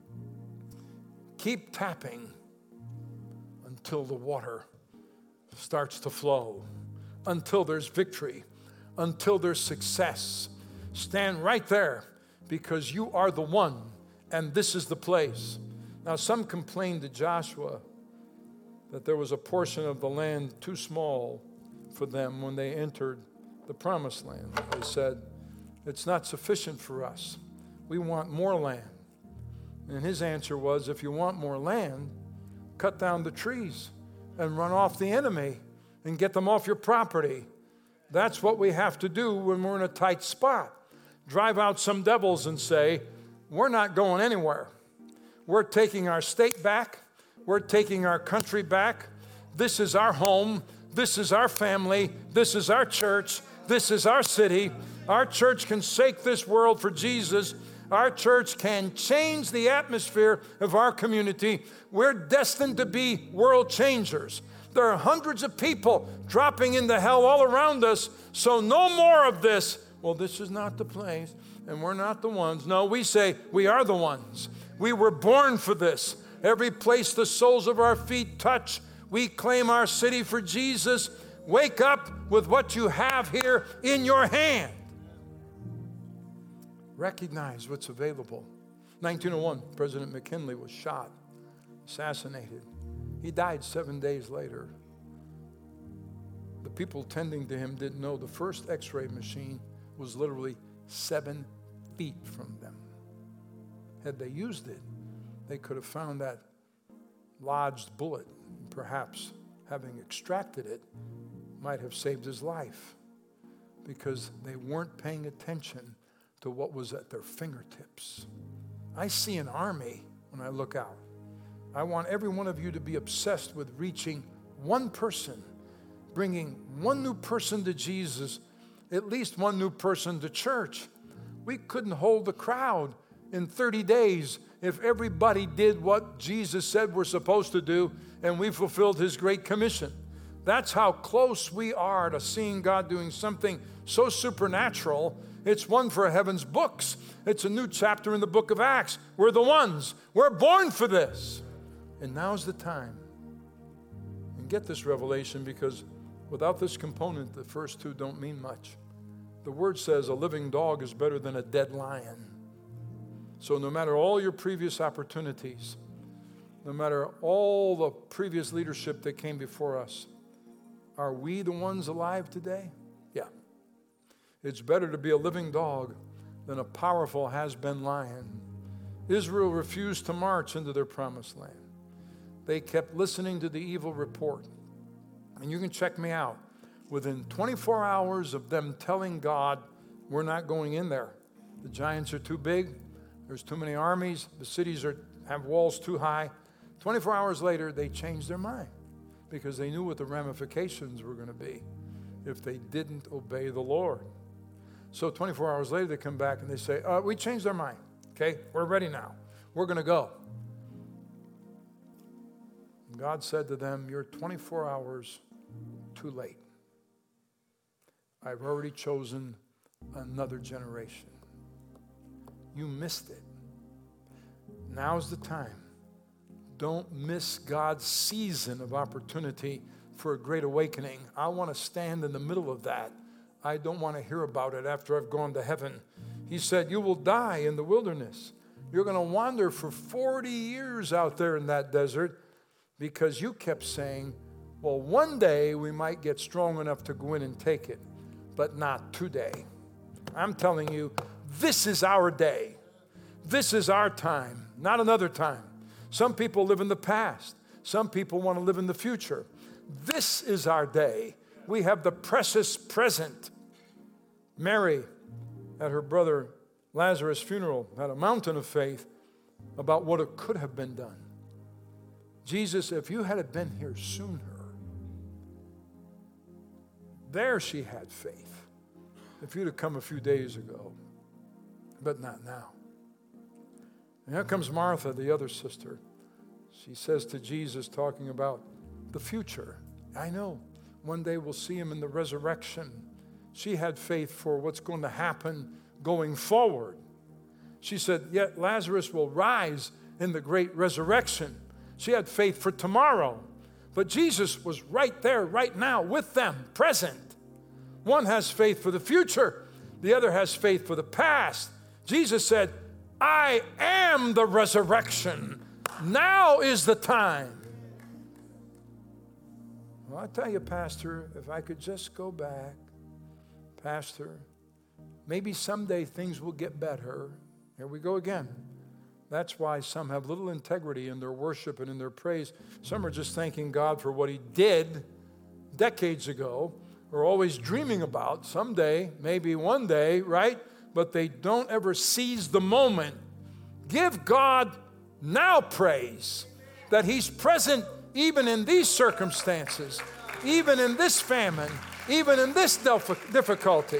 Keep tapping until the water starts to flow, until there's victory, until there's success. Stand right there because you are the one, and this is the place. Now, some complained to Joshua that there was a portion of the land too small for them when they entered the promised land. They said, it's not sufficient for us. We want more land. And his answer was, if you want more land, cut down the trees and run off the enemy and get them off your property. That's what we have to do when we're in a tight spot. Drive out some devils and say, we're not going anywhere. We're taking our state back. We're taking our country back. This is our home. This is our family. This is our church. This is our city. Our church can shake this world for Jesus. Our church can change the atmosphere of our community. We're destined to be world changers. There are hundreds of people dropping into hell all around us, so no more of this. Well, this is not the place, and we're not the ones. No, we say we are the ones. We were born for this. Every place the soles of our feet touch, we claim our city for Jesus. Wake up with what you have here in your hand. Recognize what's available. 1901, President McKinley was shot, assassinated. He died 7 days later. The people tending to him didn't know the first x-ray machine was literally 7 feet from them. Had they used it, they could have found that lodged bullet. Perhaps having extracted it might have saved his life because they weren't paying attention to what was at their fingertips. I see an army when I look out. I want every one of you to be obsessed with reaching one person, bringing one new person to Jesus, at least one new person to church. We couldn't hold the crowd in 30 days if everybody did what Jesus said we're supposed to do and we fulfilled His great commission. That's how close we are to seeing God doing something so supernatural. It's one for heaven's books. It's a new chapter in the book of Acts. We're the ones. We're born for this. And now's the time. And get this revelation, because without this component, the first two don't mean much. The word says a living dog is better than a dead lion. So no matter all your previous opportunities, no matter all the previous leadership that came before us, are we the ones alive today? Yeah. It's better to be a living dog than a powerful has-been lion. Israel refused to march into their promised land. They kept listening to the evil report. And you can check me out. Within 24 hours of them telling God, we're not going in there, The giants are too big. There's too many armies. The cities have walls too high. 24 hours later, they changed their mind because they knew what the ramifications were going to be if they didn't obey the Lord. So 24 hours later, they come back and they say, we changed our mind. Okay, we're ready now. We're going to go. And God said to them, you're 24 hours too late. I've already chosen another generation. You missed it. Now's the time. Don't miss God's season of opportunity for a great awakening. I want to stand in the middle of that. I don't want to hear about it after I've gone to heaven. He said, you will die in the wilderness. You're going to wander for 40 years out there in that desert because you kept saying, well, one day we might get strong enough to go in and take it, but not today. I'm telling you, this is our day. This is our time, not another time. Some people live in the past. Some people want to live in the future. This is our day. We have the precious present. Mary, at her brother Lazarus' funeral, had a mountain of faith about what it could have been done. Jesus, if you had been here sooner, there she had faith. If you'd have come a few days ago, but not now. And here comes Martha, the other sister. She says to Jesus, talking about the future, I know one day we'll see him in the resurrection. She had faith for what's going to happen going forward. She said, yet Lazarus will rise in the great resurrection. She had faith for tomorrow. But Jesus was right there, right now, with them, present. One has faith for the future. The other has faith for the past. Jesus said, I am the resurrection. Now is the time. Well, I tell you, Pastor, if I could just go back, Pastor, maybe someday things will get better. Here we go again. That's why some have little integrity in their worship and in their praise. Some are just thanking God for what he did decades ago, or always dreaming about someday, maybe one day, right? But they don't ever seize the moment. Give God now praise that he's present even in these circumstances, even in this famine, even in this difficulty.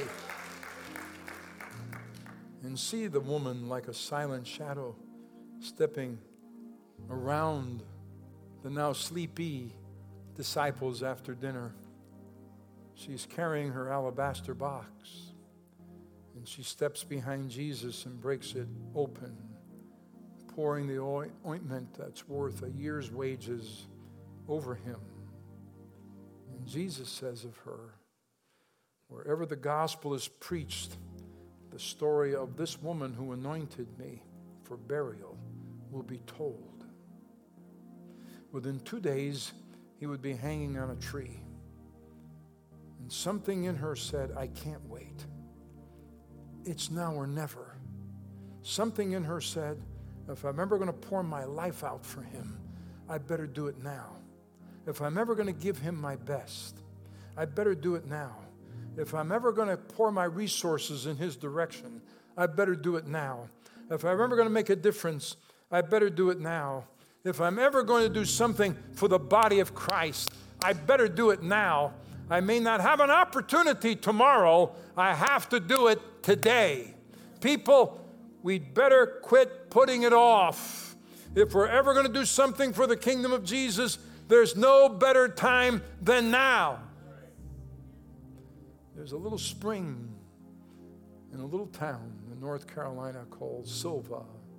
And see the woman like a silent shadow stepping around the now sleepy disciples after dinner. She's carrying her alabaster box, and she steps behind Jesus and breaks it open, pouring the ointment that's worth a year's wages over him. And Jesus says of her, wherever the gospel is preached, the story of this woman who anointed me for burial will be told. Within 2 days, he would be hanging on a tree. And something in her said, I can't wait. It's now or never. Something in her said, if I'm ever going to pour my life out for him, I better do it now. If I'm ever going to give him my best, I better do it now. If I'm ever going to pour my resources in his direction, I better do it now. If I'm ever going to make a difference, I better do it now. If I'm ever going to do something for the body of Christ, I better do it now. I may not have an opportunity tomorrow. I have to do it today. People, we'd better quit putting it off. If we're ever going to do something for the kingdom of Jesus, there's no better time than now. There's a little spring in a little town in North Carolina called Silva.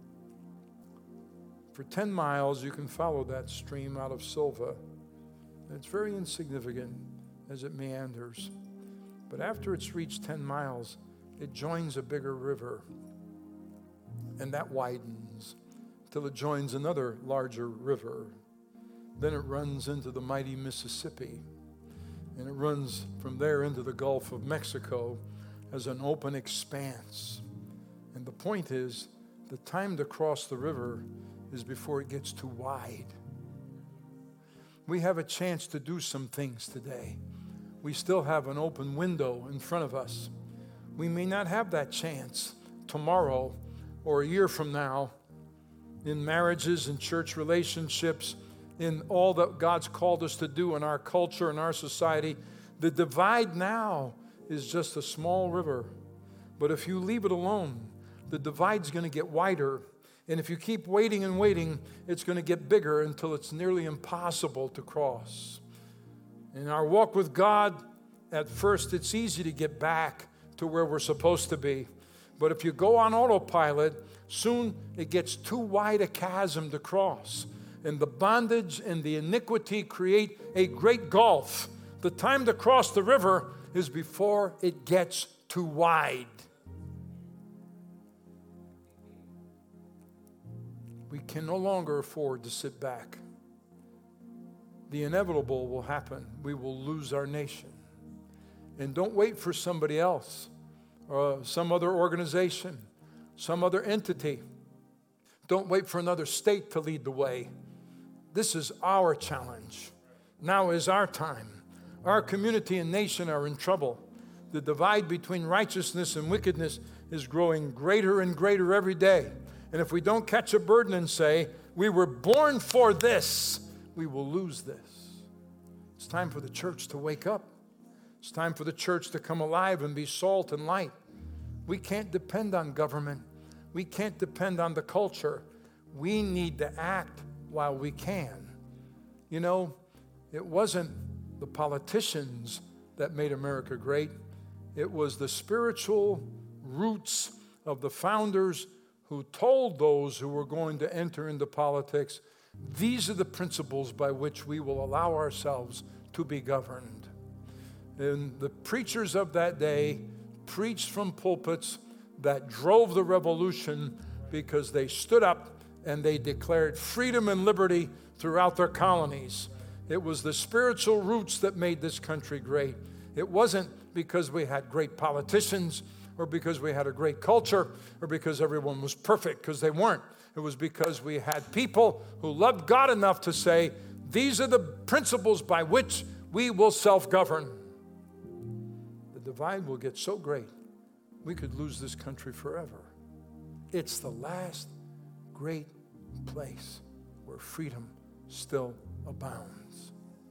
For 10 miles, you can follow that stream out of Silva. It's very insignificant as it meanders. But after it's reached 10 miles, it joins a bigger river. And that widens till it joins another larger river. Then it runs into the mighty Mississippi. And it runs from there into the Gulf of Mexico as an open expanse. And the point is, the time to cross the river is before it gets too wide. We have a chance to do some things today. We still have an open window in front of us. We may not have that chance tomorrow or a year from now, in marriages and church relationships, in all that God's called us to do in our culture and our society, the divide now is just a small river. But if you leave it alone, the divide's going to get wider. And if you keep waiting and waiting, it's going to get bigger until it's nearly impossible to cross. In our walk with God, at first it's easy to get back to where we're supposed to be. But if you go on autopilot, soon it gets too wide a chasm to cross. And the bondage and the iniquity create a great gulf. The time to cross the river is before it gets too wide. We can no longer afford to sit back. The inevitable will happen. We will lose our nation. And don't wait for somebody else or some other organization, some other entity. Don't wait for another state to lead the way. This is our challenge. Now is our time. Our community and nation are in trouble. The divide between righteousness and wickedness is growing greater and greater every day. And if we don't catch a burden and say, we were born for this, we will lose this. It's time for the church to wake up. It's time for the church to come alive and be salt and light. We can't depend on government. We can't depend on the culture. We need to act while we can. You know, it wasn't the politicians that made America great. It was the spiritual roots of the founders who told those who were going to enter into politics, these are the principles by which we will allow ourselves to be governed. And the preachers of that day preached from pulpits that drove the revolution because they stood up and they declared freedom and liberty throughout their colonies. It was the spiritual roots that made this country great. It wasn't because we had great politicians or because we had a great culture or because everyone was perfect, because they weren't. It was because we had people who loved God enough to say, these are the principles by which we will self-govern. The divide will get so great, we could lose this country forever. It's the last great place where freedom still abounds.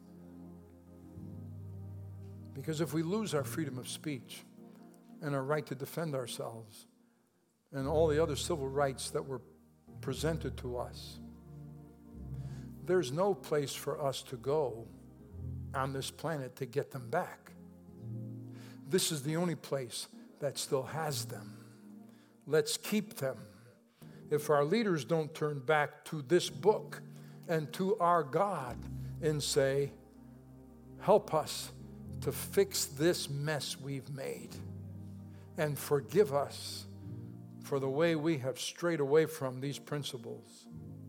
Because if we lose our freedom of speech and our right to defend ourselves and all the other civil rights that were presented to us, there's no place for us to go on this planet to get them back. This is the only place that still has them. Let's keep them. If our leaders don't turn back to this book and to our God and say, help us to fix this mess we've made and forgive us for the way we have strayed away from these principles.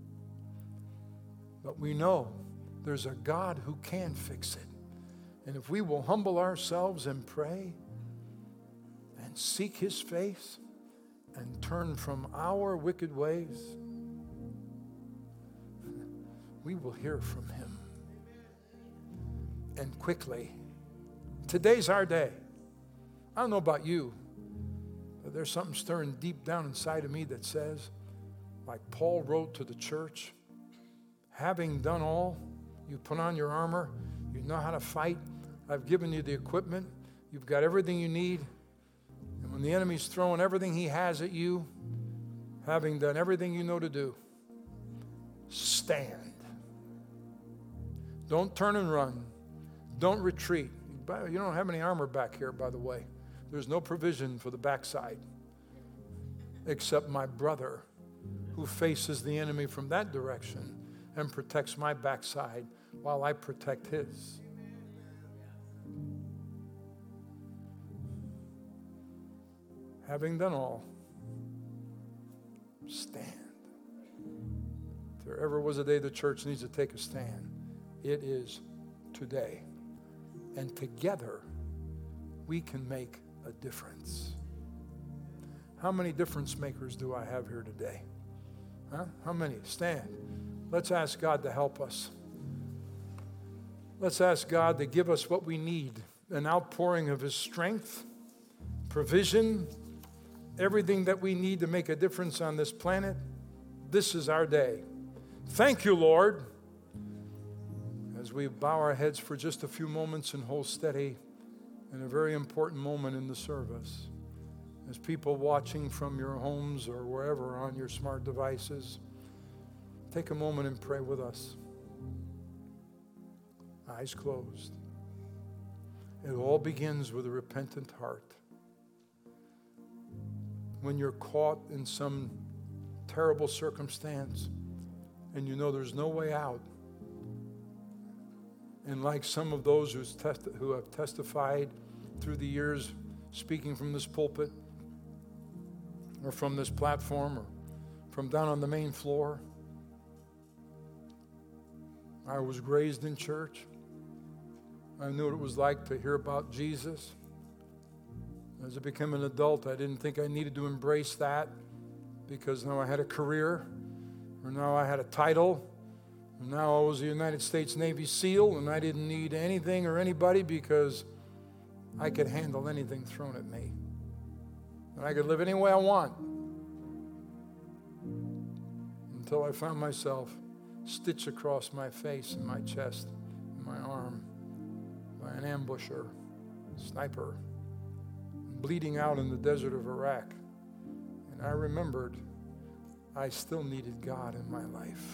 But we know there's a God who can fix it. And if we will humble ourselves and pray and seek His face and turn from our wicked ways, we will hear from Him. And quickly. Today's our day. I don't know about you, but there's something stirring deep down inside of me that says, like Paul wrote to the church, having done all, you put on your armor, you know how to fight, I've given you the equipment, you've got everything you need, and when the enemy's throwing everything he has at you, having done everything you know to do, stand. Don't turn and run. Don't retreat. You don't have any armor back here, by the way. There's no provision for the backside, except my brother who faces the enemy from that direction and protects my backside while I protect his. Having done all, stand. If there ever was a day the church needs to take a stand, it is today. And together, we can make a difference. How many difference makers do I have here today? Huh? How many? Stand. Let's ask God to help us. Let's ask God to give us what we need, an outpouring of His strength, provision, everything that we need to make a difference on this planet, this is our day. Thank you, Lord. As we bow our heads for just a few moments and hold steady in a very important moment in the service, as people watching from your homes or wherever on your smart devices, take a moment and pray with us. Eyes closed. It all begins with a repentant heart. When you're caught in some terrible circumstance and you know there's no way out, and like some of those who have testified through the years, speaking from this pulpit or from this platform or from down on the main floor, I was raised in church. I knew what it was like to hear about Jesus. As I became an adult, I didn't think I needed to embrace that because now I had a career, or now I had a title, and now I was a United States Navy SEAL, and I didn't need anything or anybody because I could handle anything thrown at me. And I could live any way I want. Until I found myself stitched across my face and my chest and my arm by an ambusher, sniper, bleeding out in the desert of Iraq. And I remembered I still needed God in my life.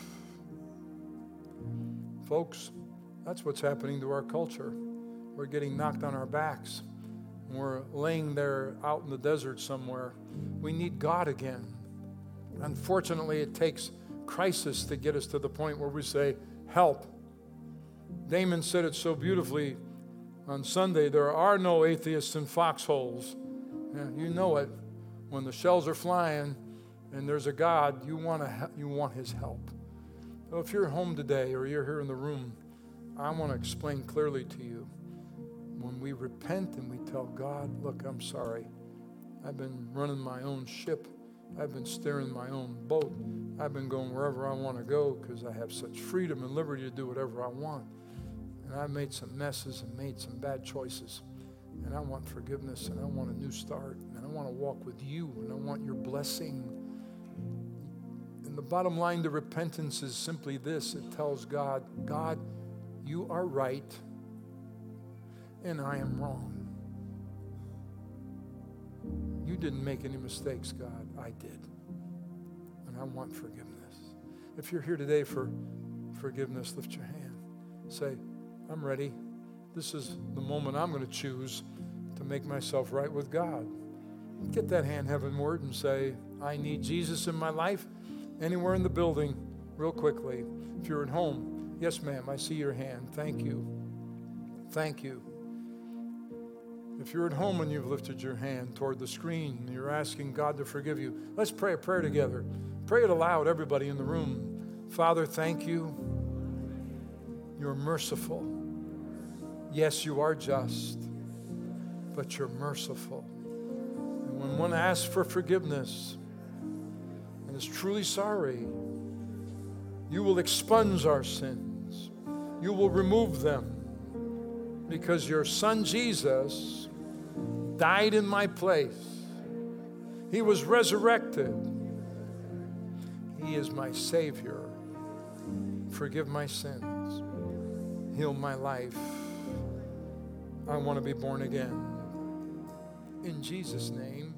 Folks, that's what's happening to our culture. We're getting knocked on our backs. We're laying there out in the desert somewhere. We need God again. Unfortunately, it takes crisis to get us to the point where we say, help. Damon said it so beautifully on Sunday, there are no atheists in foxholes. Yeah, you know it. When the shells are flying and there's a God, you want his help. So if you're home today or you're here in the room, I want to explain clearly to you. When we repent and we tell God, look, I'm sorry. I've been running my own ship. I've been steering my own boat. I've been going wherever I want to go because I have such freedom and liberty to do whatever I want. And I've made some messes and made some bad choices. And I want forgiveness, and I want a new start, and I want to walk with you, and I want your blessing. And the bottom line to repentance is simply this. It tells God, God, you are right, and I am wrong. You didn't make any mistakes, God. I did. And I want forgiveness. If you're here today for forgiveness, lift your hand. Say, I'm ready. This is the moment I'm going to choose to make myself right with God. Get that hand heavenward and say, I need Jesus in my life. Anywhere in the building, real quickly. If you're at home, yes, ma'am, I see your hand. Thank you. Thank you. If you're at home and you've lifted your hand toward the screen and you're asking God to forgive you, let's pray a prayer together. Pray it aloud, everybody in the room. Father, thank you. You're merciful. Yes, you are just, but you're merciful. And when one asks for forgiveness and is truly sorry, you will expunge our sins. You will remove them because your Son Jesus died in my place. He was resurrected. He is my Savior. Forgive my sins. Heal my life. I want to be born again. In Jesus' name.